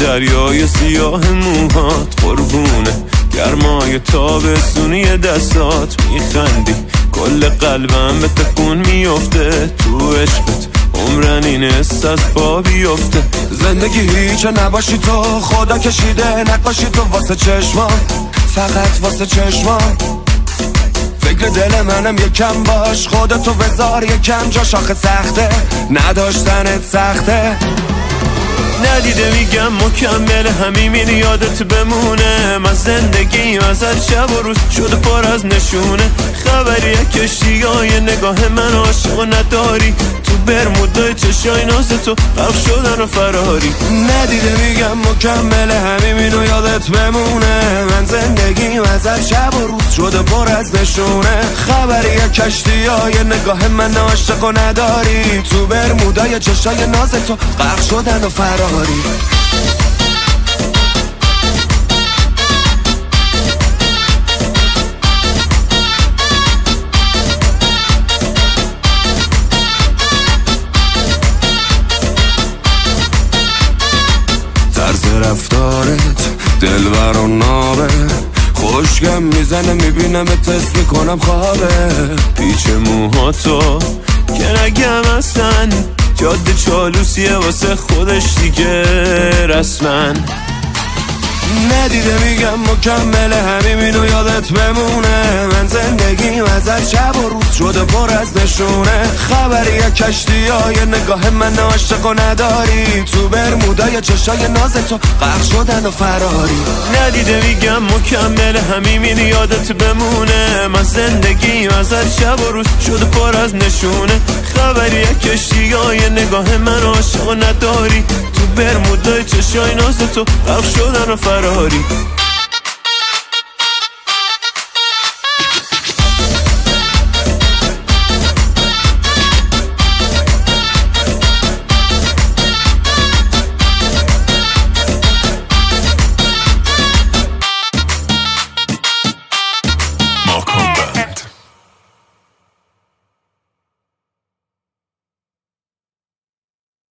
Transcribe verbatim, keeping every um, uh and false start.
دریای سیاه موهات قربونه گرمای تابستونی دستات میخندی کل قلبم به تکون میفته تو عشقت عمرن این حس از پا بیفته زندگی هیچ نباشی تو خدا کشیده نقاشی تو واسه چشمام فقط واسه چشمام فکر دل منم یکم باش خودتو بذار یکم جا شاخه سخته نداشتنت سخته ندیده میگم مکمل همین یادت بمونه من زندگیم ازت شب و روز شده پر از نشونه خبری کشتی های نگاه من عاشق و نداری تو برمودای چشای ناز تو غرق شدن و فراری ندیده میگم مکمل همین یادت بمونه من زندگیم ازت شب و روز شده پر از نشونه خبری کشتی های نگاه من عاشق و نداری تو برمودای چشای ناز تو غرق شدن و فراری طرز رفتارت دلبر و نابه خوشگم میزنه میبینم تست میکنم خوابه پیچ موهاتو که نگم اصلا جاده چالوسیه واسه خودش دیگه رسما ندیده میگم مکمل همینو یادت بمونه من زندگیم ازت شب و روز شده پر از نشونه خبری کشتی های نگاه من عاشق و نداری تو برمودای چشای ناز تو غرق شدن و فراری ندیده میگم مکمل همین یادت بمونه من زندگیم ازت شب و روز شده پر از نشونه خبری کشتی های نگاه من عاشق و نداری تو برمودای چشای ناز تو غرق شدن و فراری